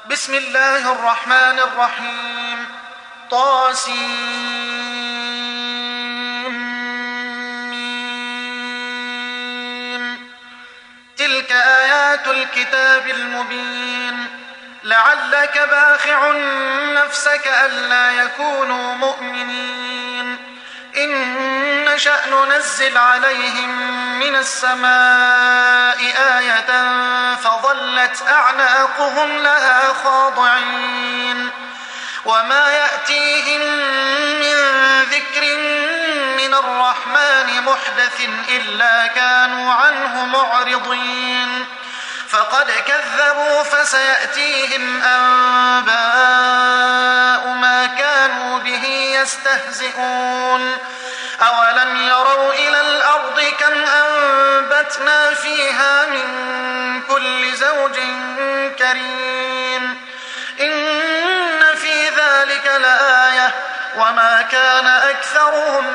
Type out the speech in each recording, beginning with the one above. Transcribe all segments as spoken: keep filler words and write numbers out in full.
بسم الله الرحمن الرحيم. طاسين. تلك آيات الكتاب المبين. لعلك باخع نفسك ألا يكونوا مؤمنين إن نشأ ننزل عليهم من السماء آية فظلت أعناقهم لها خاضعين وما يأتيهم من ذكر من الرحمن محدث إلا كانوا عنه معرضين فقد كذبوا فسيأتيهم أنباء ما كانوا به يستهزئون أولم يروا إلى الأرض كم أنبتنا فيها من كل زوج كريم إن في ذلك لآية وما كان أكثرهم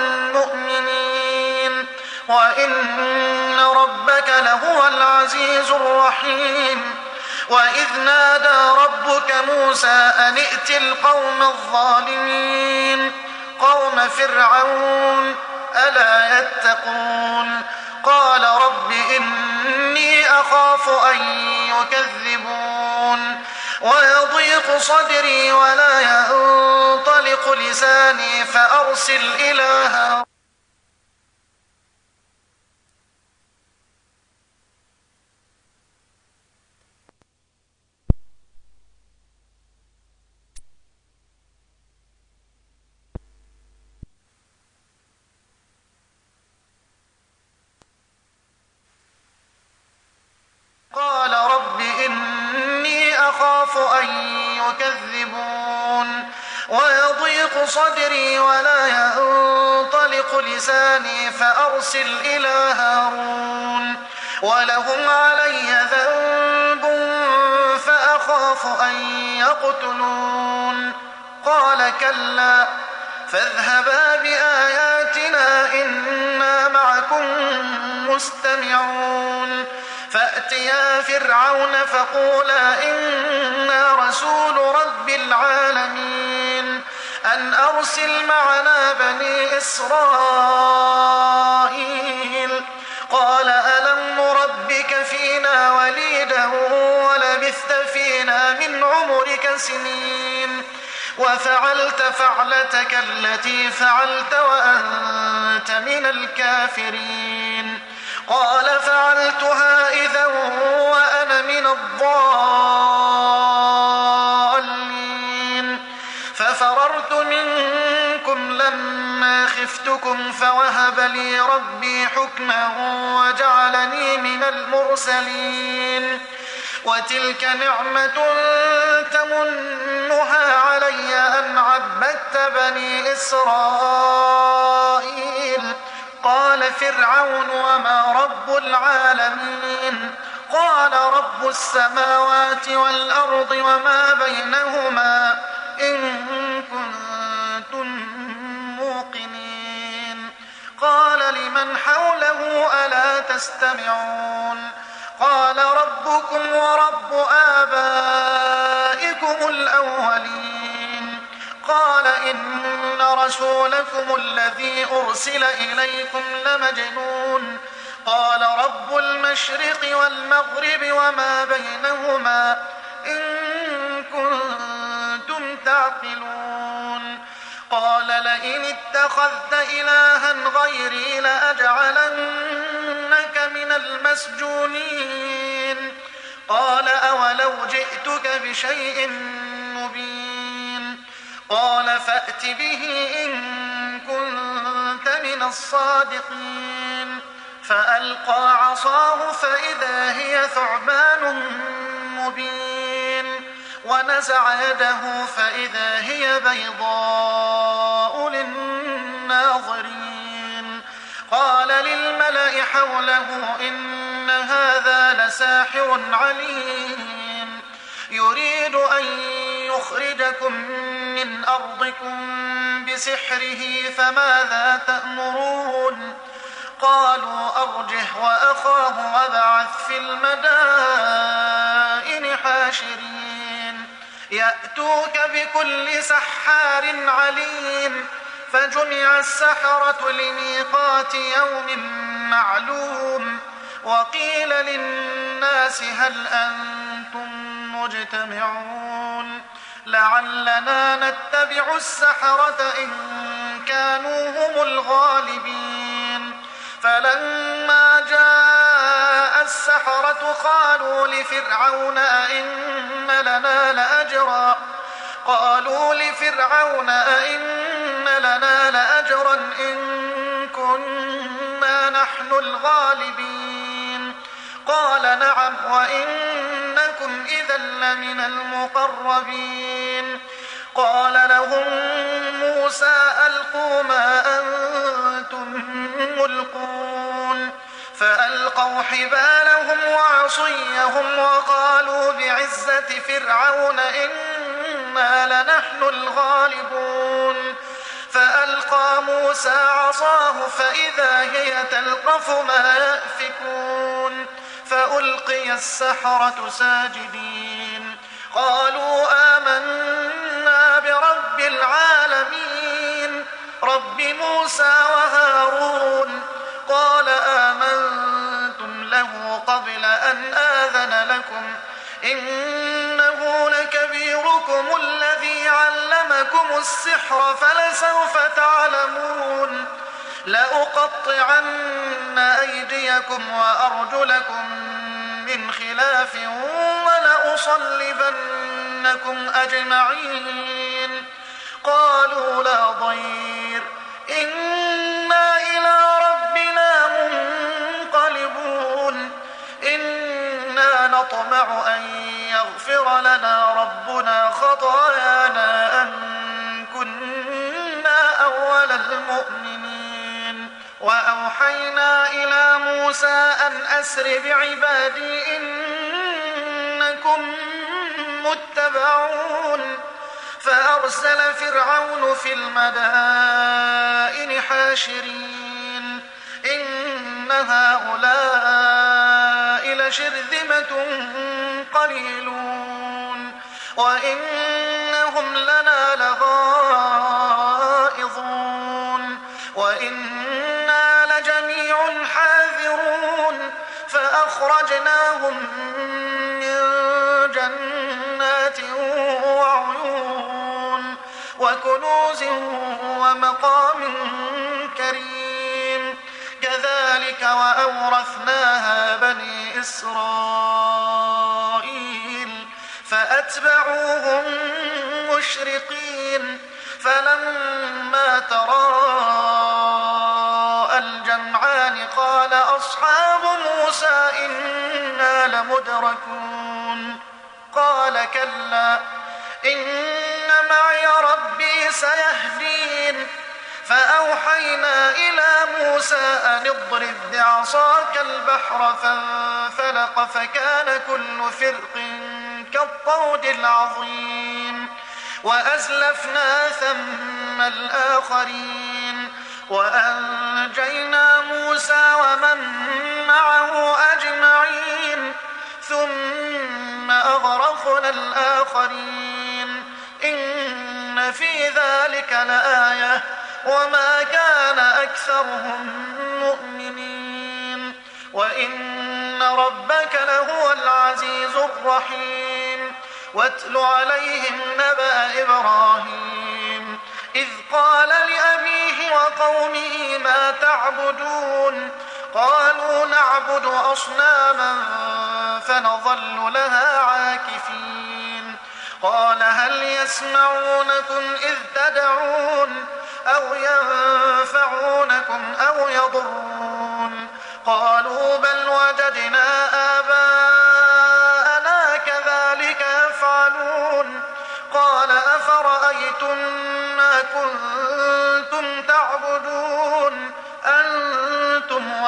مؤمنين وإن ربك لهو العزيز الرحيم. وإذ نادى ربك موسى أن ائت القوم الظالمين قوم فرعون ألا يتقون قال رب إني أخاف أن يكذبون ويضيق صدري ولا ينطلق لساني فأرسل إلى هارون. قال رب إني أخاف أن يكذبون ويضيق صدري ولا ينطلق لساني فأرسل إلى هارون ولهم علي ذنب فأخاف أن يقتلون قال كلا فاذهبا بآياتنا إنا معكم مستمعون فأتيا فرعون فقولا إنا رسول رب العالمين أن أرسل معنا بني إسرائيل قال ألم نربك فينا وليدا ولبثت فينا من عمرك سنين وفعلت فعلتك التي فعلت وأنت من الكافرين قال فعلتها إذا وأنا من الضالين ففررت منكم لما خفتكم فوهب لي ربي حكما وجعلني من المرسلين وتلك نعمة تمنها علي أن عبدت بني إسرائيل قال فرعون وما رب العالمين قال رب السماوات والأرض وما بينهما إن كنتم موقنين قال لمن حوله ألا تستمعون قال ربكم ورب آبائكم الأولين قال إن رسولكم الذي أرسل إليكم لمجنون قال رب المشرق والمغرب وما بينهما إن كنتم تعقلون قال لئن اتخذت إلها غيري لأجعلنك من المسجونين قال أولو جئتك بشيء مبين قال فأت به إن كنت من الصادقين فألقى عصاه فإذا هي ثعبان مبين ونزع يده فإذا هي بيضاء للناظرين قال للملأ حوله إن هذا لساحر عليم يريد أن يخرجكم من أرضكم بسحره فماذا تأمرون قالوا أرجه وأخاه وابعث في المدائن حاشرين يأتوك بكل سحار عليم فجمع السحرة لميقات يوم معلوم وقيل للناس هل أنتم مجتمعون لعلنا نتبع السحرة إن كانوا هم الغالبين فلما جاء السحرة قالوا لفرعون أئن لنا لأجرا قالوا لفرعون أئن لنا لأجرا إن كنا نحن الغالبين قال نعم وإنكم إذا لمن المقربين قال لهم موسى ألقوا ما أنتم ملقون فألقوا حبالهم وعصيهم وقالوا بعزة فرعون إنا لنحن الغالبون فألقى موسى عصاه فإذا هي تلقف ما يأفكون فألقي السحرة ساجدين قالوا آمنا برب العالمين رب موسى وهارون قال آمنتم له قبل أن آذن لكم إنه لكبيركم الذي علمكم السحر فلسوف تعلمون لأقطعن أيديكم وأرجلكم من خلاف ولأصلبنكم أجمعين قالوا لا ضير إنا إلى ربنا منقلبون إنا نطمع أن يغفر لنا ربنا خطايانا أن كنا أول المؤمنين وأوحينا إلى موسى أن أسر بعبادي إنكم متبعون فأرسل فرعون في المدائن حاشرين إن هؤلاء لشرذمة قليلون وإنهم لنا لغائظون وإنا لجميع حاذرون فأخرجناهم من جنات وعيون وكنوز ومقام كريم كذلك وأورثناها بني إسرائيل فأتبعوهم مشرقين فلما تراءى الجمعان قال أصحاب موسى إنا لمدركون قال كلا إن معي ربي سيهدين فأوحينا إلى موسى أن اضرب بعصاك البحر فانفلق فكان كل فرق كالطود العظيم وأزلفنا ثم الآخرين وأنجينا موسى ومن معه أجمعين ثم أغرقنا الآخرين إن في ذلك لآية وما كان أكثرهم مؤمنين وإن ربك لهو العزيز الرحيم واتل عليهم نبأ إبراهيم إذ قال لأبيه وقومه ما تعبدون قالوا نعبد أصناما فنظل لها عاكفين قال هل يسمعونكم إذ تدعون أو ينفعونكم أو يضرون قالوا بل وجدنا آباءنا كذلك يفعلون قال أفرأيتم ما كنتم تعبدون أنتم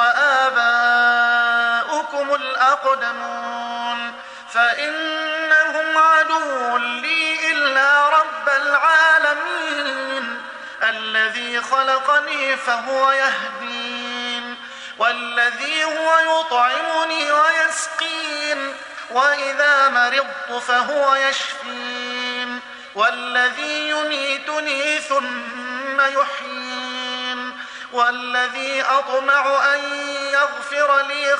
وآباؤكم الأقدمون فإنهم عدو لي إلا رب العالمين الذي خلقني فهو يهدين والذي هو يطعمني ويسقين وإذا مرضت فهو يشفين والذي يميتني ثم يحيين والذي أطمع أن يغفر لي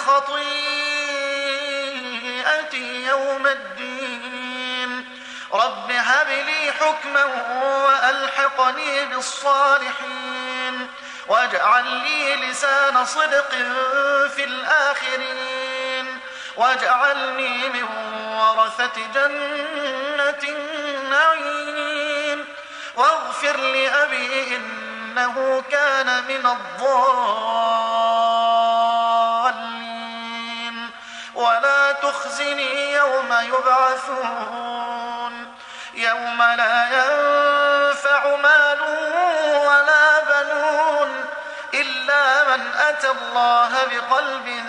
خطيئتي يوم الدين رب هب لي حكما وألحقني بالصالحين واجعل لي لسان صدق في الآخرين واجعلني من ورثة جنة النعيم واغفر لأبي إنه كان من الضالين ولا تخزني يوم يبعثون يوم لا ينفع مال ولا بنون إلا من أتى الله بقلب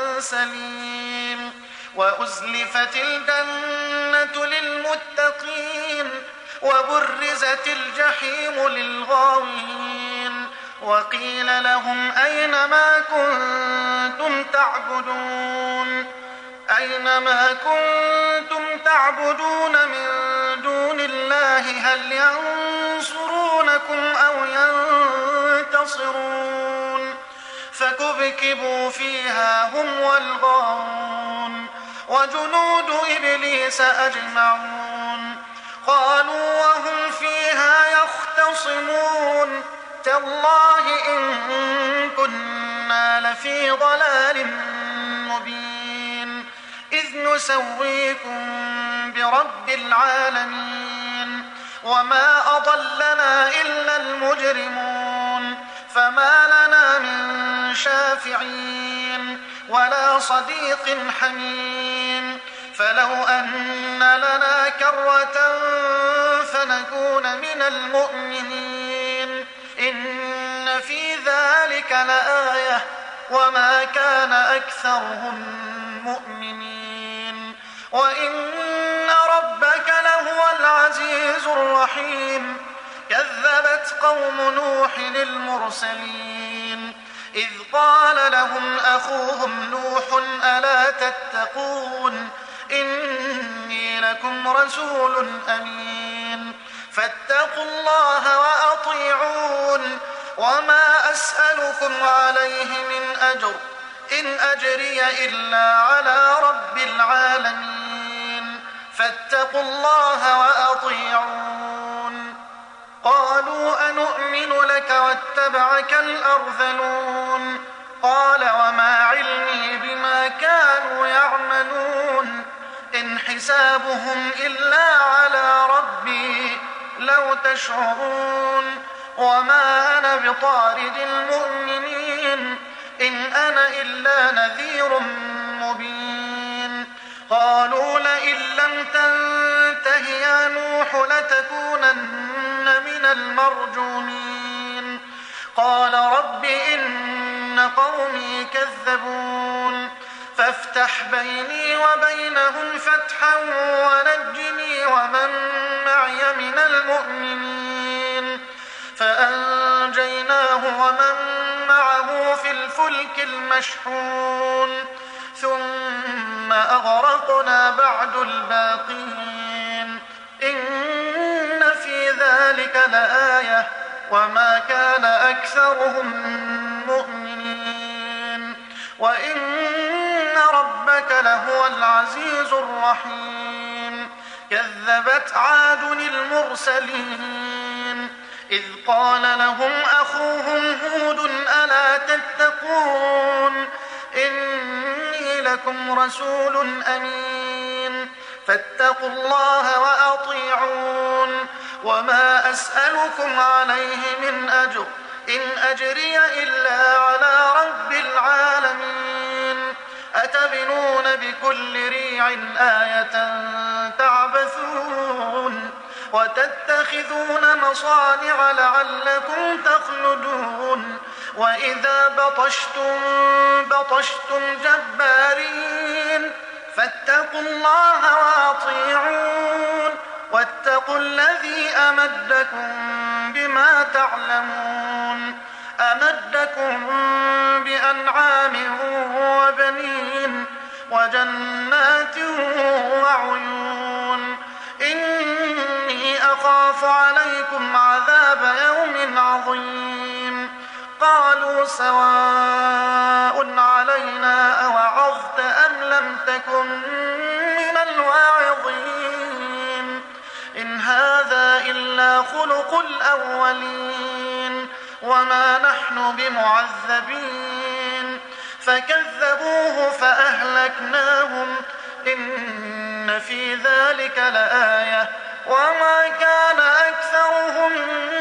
سليم وأزلفت الجنة للمتقين وبرزت الجحيم للغاوين وقيل لهم أين ما كنتم تعبدون أين ما كنتم تعبدون من دون الله هل ينصرونكم أو ينتصرون فكبكبوا فيها هم والغاوون وجنود إبليس أجمعون قالوا وهم فيها يختصمون تالله إن كنا لفي ضلال مبين إذ نسويكم برب العالمين وما أضلنا إلا المجرمون فما لنا من شافعين ولا صديق حميم فلو أن لنا كرة فنكون من المؤمنين إن في ذلك لآية وما كان أكثرهم مؤمنين وإن ربك لهو العزيز الرحيم كذبت قوم نوح المرسلين إذ قال لهم أخوهم نوح ألا تتقون إني لكم رسول أمين فاتقوا الله وأطيعون وما أسألكم عليه من أجر إن أجري إلا على رب العالمين فاتقوا الله وأطيعون قالوا أنؤمن لك واتبعك الأرذلون قال وما علمي بما كانوا يعملون إن حسابهم إلا على ربي لو تشعرون وما أنا بطارد المؤمنين إن أنا إلا نذير مبين قالوا لئن لم تنته يا نوح لتكونن من المرجومين قال رب إن قومي كذبون فافتح بيني وبينهم فتحا ونجني ومن معي من المؤمنين فأنجيناه ومن معه في الفلك المشحون ثم أغرقنا بعد الباقين إن في ذلك لآية وما كان أكثرهم مؤمنين وإن ربك لهو العزيز الرحيم كذبت عاد المرسلين إذ قال لهم أخوهم هود ألا تتقون إني لكم رسول أمين فاتقوا الله وأطيعون وما أسألكم عليه من أجر إن أجري إلا على رب العالمين أتبنون بكل ريع آية تعبثون وتتخذون مصانع لعلكم تخلدون وإذا بطشتم بطشتم جبارين فاتقوا الله وأطيعون واتقوا الذي أمدكم بما تعلمون أمدكم بأنعام وبنين وجنات وعيون إني أخاف عليكم عذاب يوم عظيم قالوا سواء علينا أوعظت أم لم تكن من الواعظين إن هذا إلا خلق الأولين وما نحن بمعذبين فكذبوه فأهلكناهم إن في ذلك لآية وما كان أكثرهم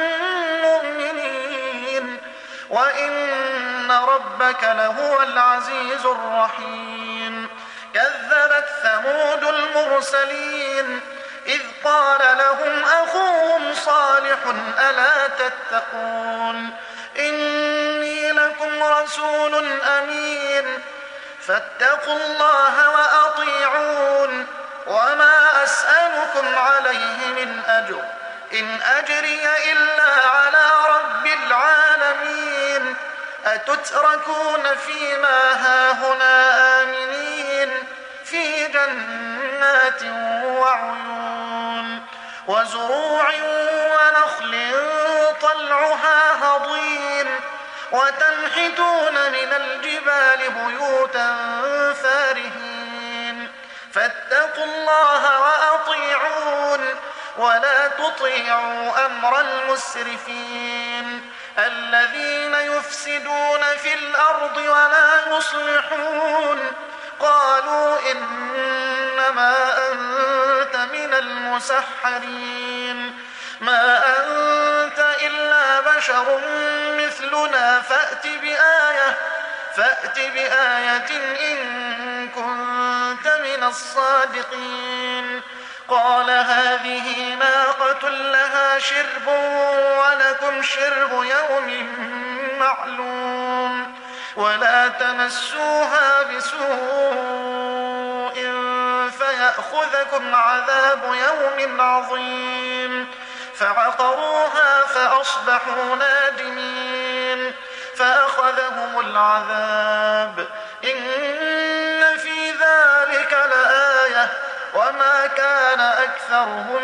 مؤمنين وإن ربك لهو العزيز الرحيم كذبت ثمود المرسلين إذ قال لهم أخوهم صالح ألا تتقون إني لكم رسول أمين فاتقوا الله وأطيعون وما أسألكم عليه من أجر إن أجري إلا على رب العالمين أتتركون فيما هاهنا آمنين في جنات وعيون وزروع ونخل طلعها هضيم وتنحتون من الجبال بيوتا فارهين فاتقوا الله وأطيعون ولا تطيعوا أمر المسرفين الذين يفسدون في الأرض ولا يصلحون قالوا إنما أنت من المسحرين ما أنت إلا بشر مثلنا فأت بآية فأت بآية إن كنت من الصادقين قال هذه ناقة لها شرب ولكم شرب يوم معلوم ولا تمسوها بسوء فيأخذكم عذاب يوم عظيم فعقروها فأصبحوا نادمين فأخذهم العذاب إن في ذلك لآية وما كان أكثرهم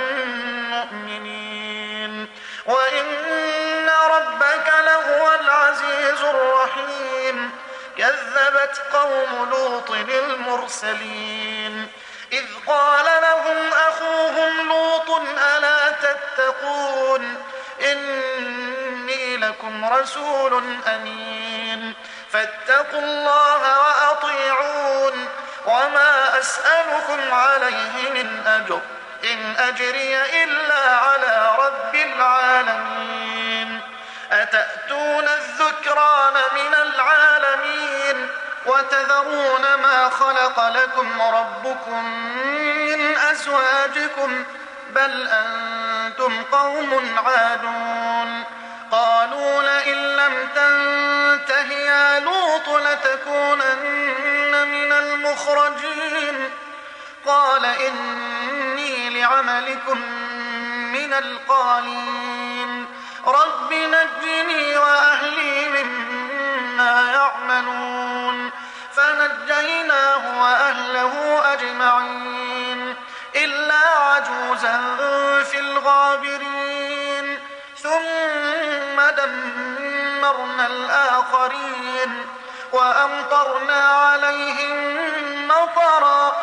مؤمنين وإن ربك لهو العزيز الرحيم كذبت قوم لوط المرسلين إذ قال لهم أخوهم لوط ألا تتقون إني لكم رسول أمين فاتقوا الله وأطيعون وما أسألكم عليه من أجر إن أجري إلا على رب العالمين أتأتون الذكران من العالمين وتذرون ما خلق لكم ربكم من أزواجكم بل أنتم قوم عادون قالوا لئن لم تنته يا لوط لتكونن من المخرجين قال إني لعملكم من القالين رب نجني وأهلي مما يعملون فنجيناه وأهله أجمعين إلا عجوزا في الغابرين ثم دمرنا الآخرين وأمطرنا عليهم مطرا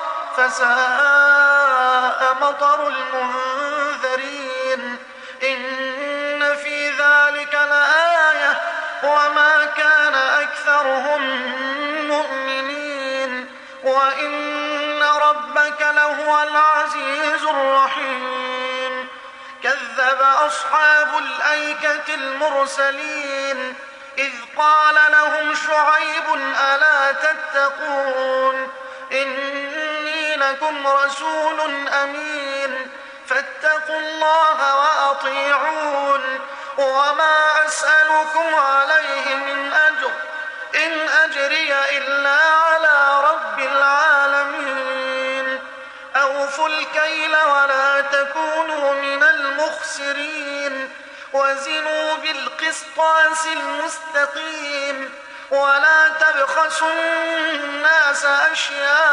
فساء مطر المنذرين إن في ذلك لآية وما كان أكثرهم مؤمنين وإن ربك لهو العزيز الرحيم كذب أصحاب الأيكة المرسلين إذ قال لهم شعيب ألا تتقون إني لكم رسول أمين فاتقوا الله وأطيعون وما أسألكم عليه من أجر إن أجري إلا على رب العالمين أوفوا الكيل ولا تكونوا من المخسرين وزنوا بالقسطاس المستقيم ولا تبخسوا الناس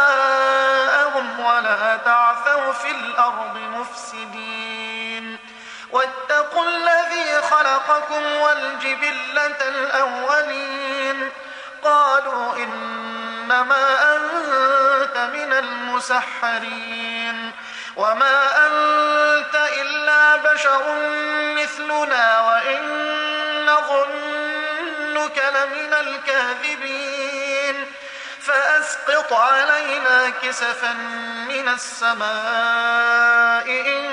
أشياءهم ولا تعثوا في الأرض مفسدين فطركم والجبلة الأولين قالوا إنما أنت من المسحرين وما أنت إلا بشر مثلنا وإن نظنك لمن الكاذبين فأسقط علينا كسفا من السماء إن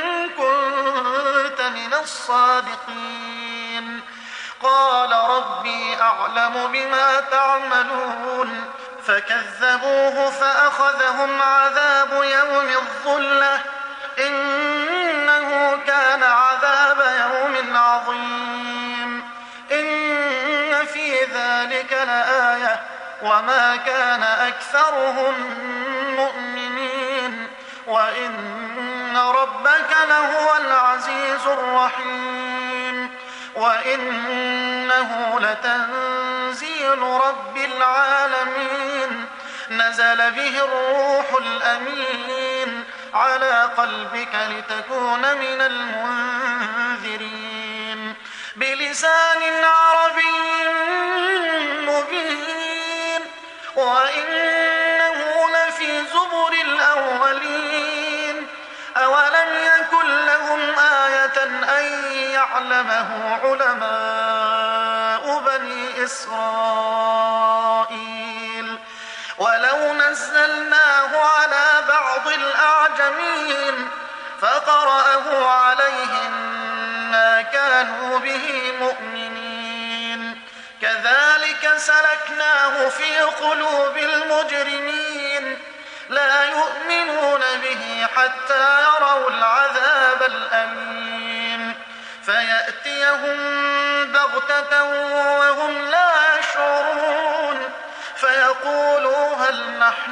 كنت من الصادقين قال ربي أعلم بما تعملون فكذبوه فأخذهم عذاب يوم الظلة إنه كان عذاب يوم عظيم إن في ذلك لآية وما كان أكثرهم مؤمنين وإن ربك لهو العزيز الرحيم وإنه لتنزيل رب العالمين نزل به الروح الأمين على قلبك لتكون من المنذرين بلسان عربي مبين وإنه لفي زبر الأولين أولم يكن لهم آية أن يعلمه علماء بني إسرائيل ولو نزلناه على بعض الأعجمين فقرأه عليهم ما كانوا به مؤمنين كذلك سلكناه في قلوب المجرمين لا يؤمنون به حتى يروا العذاب الأليم فيأتيهم بغتة وهم لا يشعرون فيقولوا هل نحن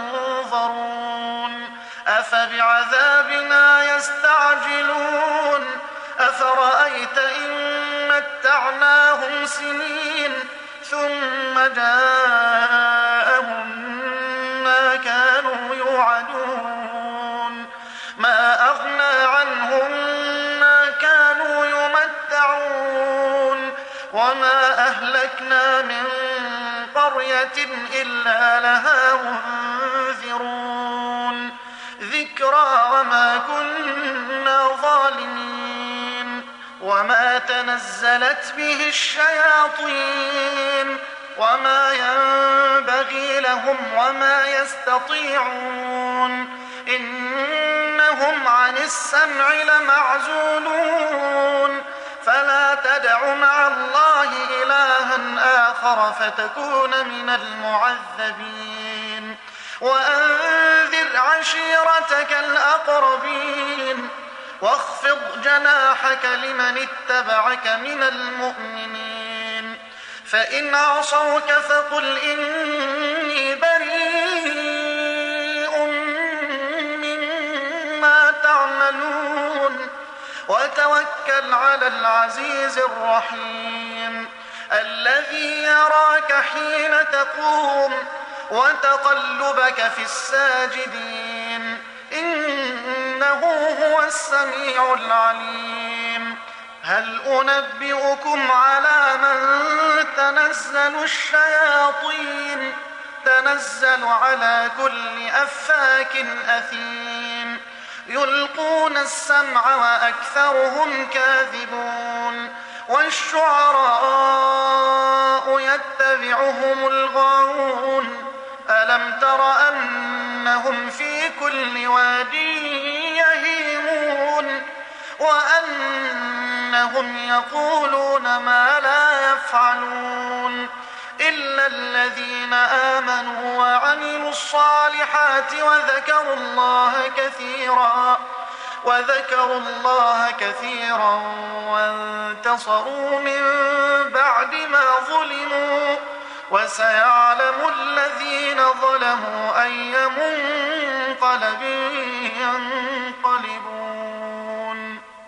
منظرون أفبعذابنا يستعجلون أفرأيت إن متعناهم سنين ثم جاءهم ما كانوا يوعدون ما أغنى عنهم ما كانوا يمتعون وما أهلكنا من قرية إلا لها منذرون ذكرى وما كنا ظالمين وما تنزلت به الشياطين وما ينبغي لهم وما يستطيعون إنهم عن السمع لمعزولون فلا تدع مع الله إلها آخر فتكون من المعذبين وأنذر عشيرتك الأقربين واخفض جناحك لمن اتبعك من المؤمنين فإن عصوك فقل إني بريء مما تعملون وتوكل على العزيز الرحيم الذي يراك حين تقوم وتقلبك في الساجدين إنه هو السميع العليم هل أنبئكم على من تنزل الشياطين تنزل على كل أفاك أثيم يلقون السمع وأكثرهم كاذبون والشعراء يتبعهم الغاوون ألم تر أنهم في كل واد يهيمون وأنهم يقولون ما لا يفعلون إلا الذين آمنوا وعملوا الصالحات وذكروا الله كثيرا وذكروا الله كثيرا وانتصروا من بعد ما ظلموا وسيعلم الذين ظلموا أي منقلب